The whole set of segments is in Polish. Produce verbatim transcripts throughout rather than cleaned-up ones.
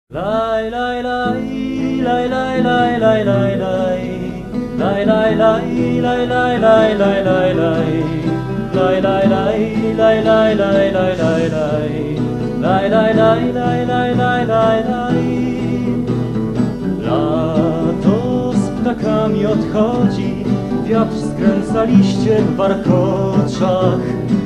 Laj, laj, laj, laj, laj, laj, laj, laj, laj. Laj, laj, laj, laj, laj, laj, laj, laj, laj. Laj, laj, laj, laj, laj, laj, laj, laj, laj. Laj, laj, laj, laj, laj, laj, laj, laj. Lato z ptakami odchodzi, wiatr skręca liście w warkoczach.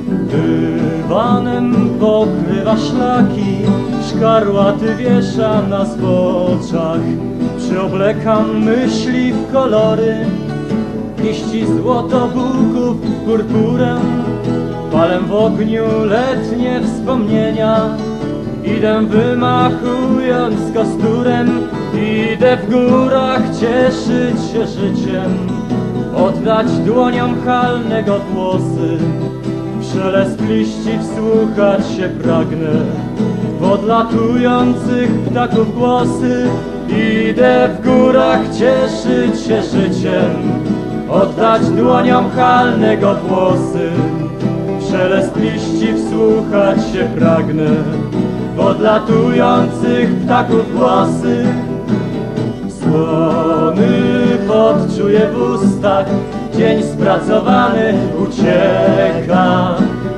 Dywanem pokrywa szlaki, szkarłaty wiesza na zboczach. Przyoblekam myśli w kolory, liści złotobuków purpurem. Palę w ogniu letnie wspomnienia, idę wymachując kosturem. Idę w górach cieszyć się życiem, oddać dłoniom halnego głosy. Szelest liści wsłuchać się pragnę, w odlatujących ptaków głosy. Idę w górach cieszyć się życiem, oddać dłoniom halnego głosy. Szelest liści wsłuchać się pragnę, w odlatujących ptaków głosy. Słony pot czuję w ustach, dzień spracowany ucieka.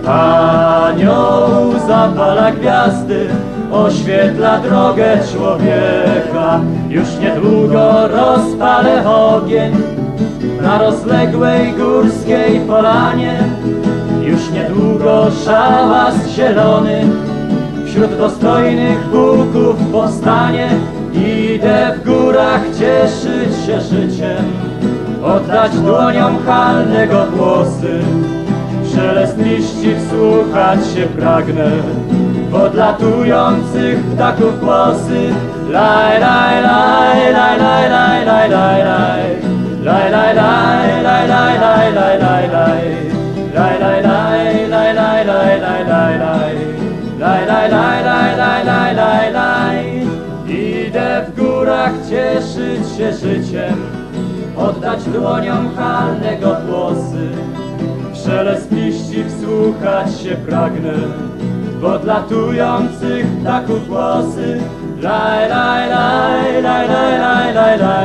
Anioł zapala gwiazdy, oświetla drogę człowieka. Już niedługo rozpalę ogień na rozległej górskiej polanie. Już niedługo szałas zielony wśród dostojnych buków powstanie. Idę w górach cieszyć się życiem, oddać dłoniom halnego głosy. Szelest liści wsłuchać się pragnę, w odlatujących ptaków głosy. Laj, laj, laj, laj, laj, laj, laj, laj, laj. Laj, laj, laj, laj, laj, laj, laj, laj, laj. Laj, laj, laj, laj, laj, laj, laj, laj, laj. Laj, laj, laj, laj, laj, laj, laj, laj. Idę w górach cieszyć się życiem, oddać dłoniom halnego głosy. Szelest liści wsłuchać się pragnę, w odlatujących ptaków głosy. Laj, laj, laj, laj, laj, laj, laj, laj.